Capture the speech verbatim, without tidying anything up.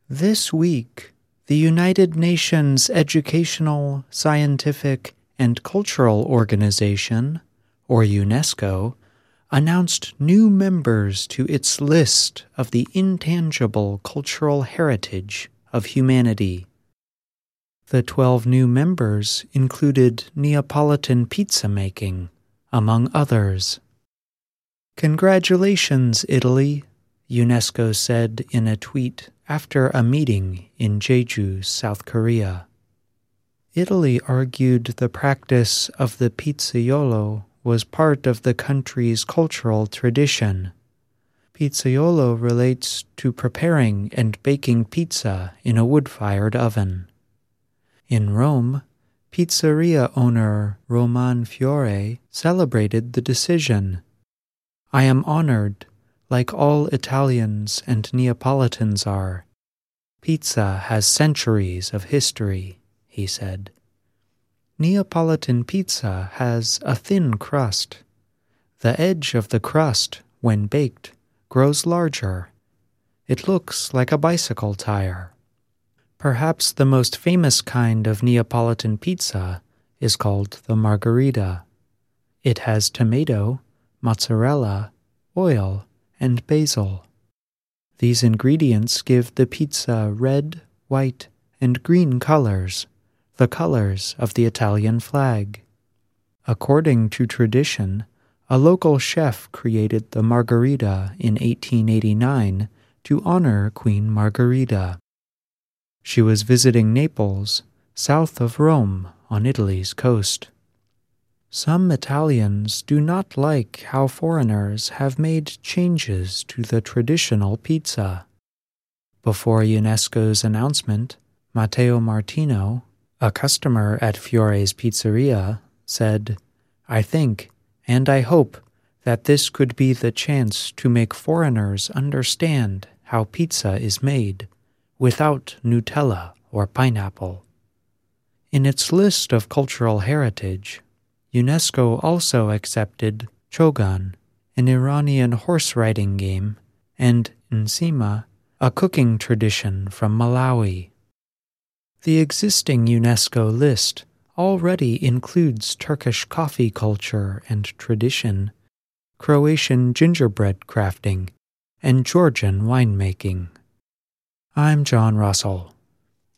This week, the United Nations Educational, Scientific, and Cultural Organization, or UNESCO, announced new members to its list of the intangible cultural heritage of humanity. The twelve new members included Neapolitan pizza making, among others. "Congratulations, Italy," UNESCO said in a tweet after a meeting in Jeju, South Korea. Italy argued the practice of the pizzaiolo was part of the country's cultural tradition. Pizzaiolo relates to preparing and baking pizza in a wood-fired oven. In Rome, pizzeria owner Roman Fiore celebrated the decision. "I am honored, like all Italians and Neapolitans are. Pizza has centuries of history," he said. Neapolitan pizza has a thin crust. The edge of the crust, when baked, grows larger. It looks like a bicycle tire. Perhaps the most famous kind of Neapolitan pizza is called the margherita. It has tomato, mozzarella, oil, and basil. These ingredients give the pizza red, white, and green colors, the colors of the Italian flag. According to tradition, a local chef created the margherita in eighteen eighty-nine to honor Queen Margherita. She was visiting Naples, south of Rome, on Italy's coast. Some Italians do not like how foreigners have made changes to the traditional pizza. Before UNESCO's announcement, Matteo Martino, a customer at Fiore's Pizzeria, said, "I think, and I hope, that this could be the chance to make foreigners understand how pizza is made, without Nutella or pineapple." In its list of cultural heritage, UNESCO also accepted Chogan, an Iranian horse-riding game, and Nsima, a cooking tradition from Malawi. The existing UNESCO list already includes Turkish coffee culture and tradition, Croatian gingerbread crafting, and Georgian winemaking. I'm John Russell.